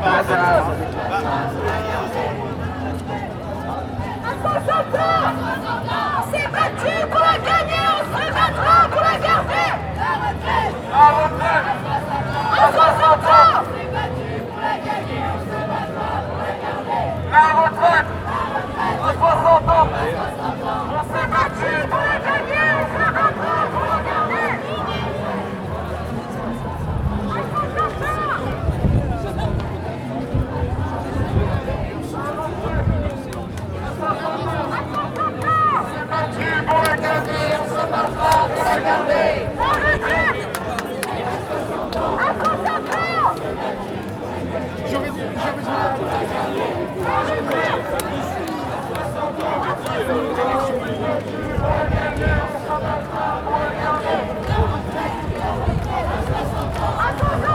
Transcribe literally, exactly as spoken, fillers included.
On s'est battu pour la gagner, on se battra pour la garder. La retraite, la retraite, à soixante ans. On s'est battu pour la gagner, on se battra pour la garder. La retraite, à soixante ans. On s'est battu pour la gagner, on se battra pour la garder. Pour la garder, on se battra pour la garder.